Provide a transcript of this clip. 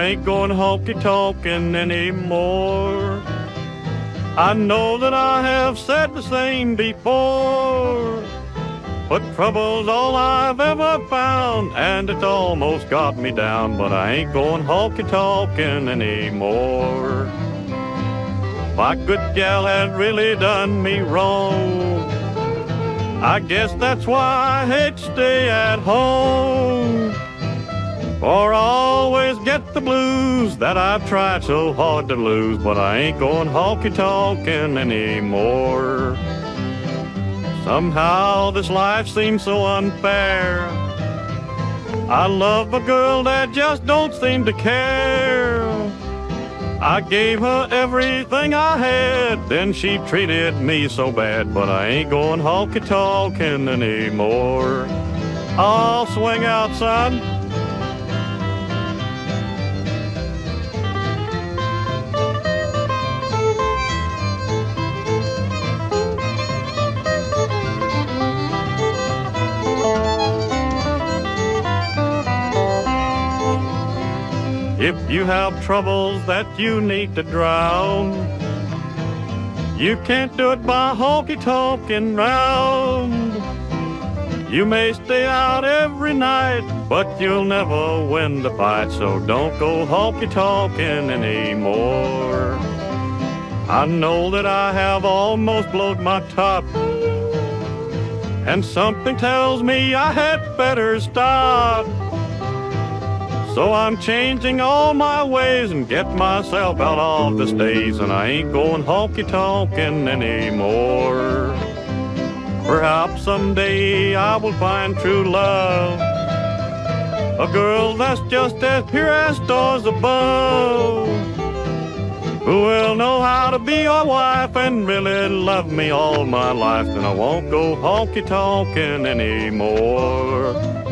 ain't going honky-tonkin' anymore. I know that I have said the same before, but trouble's all I've ever found, and it's almost got me down, but I ain't going honky-tonkin' anymore. My good gal has really done me wrong. I guess that's why I hate to stay at home, for I always get the blues that I've tried so hard to lose, but I ain't going honky-tonkin' anymore. Somehow this life seems so unfair. I love a girl that just don't seem to care. I gave her everything I had, then she treated me so bad, but I ain't going honky-tonkin' anymore. I'll swing out, son. If you have troubles that you need to drown, you can't do it by honky-tonkin' round. You may stay out every night, but you'll never win the fight, so don't go honky-tonkin' anymore. I know that I have almost blowed my top, and something tells me I had better stop. So I'm changing all my ways and get myself out of the stays, and I ain't going honky-tonkin' anymore. Perhaps someday I will find true love, a girl that's just as pure as stars above, who will know how to be a wife and really love me all my life. Then I won't go honky-tonkin' anymore.